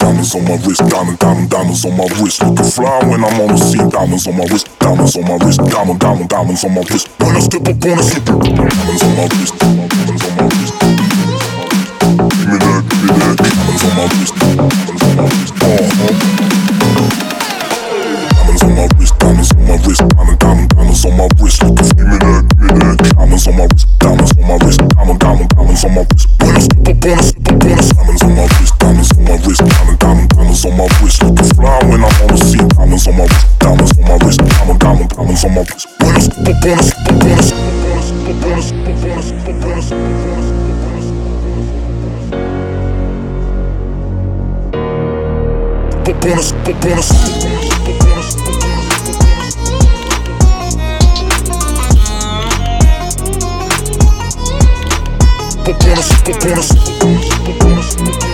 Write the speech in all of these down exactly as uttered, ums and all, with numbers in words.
diamonds on my wrist, diamond, diamond, diamonds on my wrist. Looking fly when I'm on the scene, diamonds on my wrist, diamonds on my wrist, diamond, diamond, diamonds on my wrist. When I step up on the slip, diamonds on my wrist, diamonds on my wrist. Give me that, give me that, diamonds on my wrist, diamonds on my wrist. Uh-huh. Diamonds on my wrist, diamonds on my wrist, diamond, diamond, diamonds on my wrist. Looking, give me that, give me that, diamonds on my wrist, diamonds on my wrist, diamond, diamond, diamonds on my wrist. When I step up on the slip, up on the diamonds on my wrist, diamonds on my wrist, diamond, diamond, diamonds on my wrist. Looking fly when I'm on the scene, diamonds on my wrist, diamonds on my wrist, diamond, diamond, diamonds on my wrist. When I step up on the slip, up on the slip, up on the slip, up on the slip, up on the slip, up on the slip. Bonus, bonus, bonus, bonus, bonus,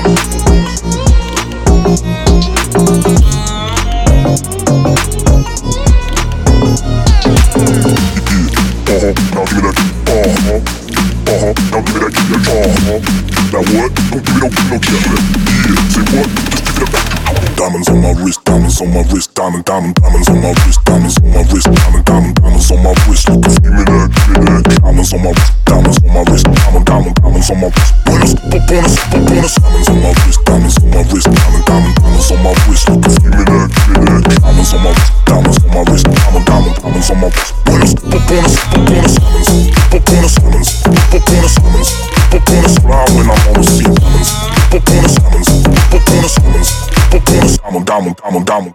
now give me that, uh-huh, uh-huh, now give me that, give me that, uh-huh. Now what? Don't give me no, no kiss. Yeah, say what? Just give me that. Diamonds on my wrist, diamonds on my wrist, diamond, diamond, diamonds on my wrist, diamonds on my wrist, diamond, diamond, diamonds on my wrist. Looking, give me that, give me that. Diamonds on my wrist, diamonds on my wrist, diamond, diamond, diamonds on my wrist. Bonus, bonus, bonus, diamonds on my wrist, diamonds on my wrist, diamond, diamond, diamonds on my wrist. Looking, give me that, give me that. Diamonds on my wrist, diamonds on my wrist, diamond, diamond, diamonds on my wrist. Bonus, bonus, bonus, diamonds, bonus, diamonds, bonus, diamonds, bonus. Fly when I'm on the scene, diamonds, bonus, diamonds, bonus, diamonds. Diamond, diamond, diamond, diamond.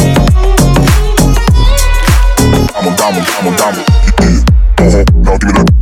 Diamond, diamond, diamond, diamond. Yeah, uh-huh. Now give me that.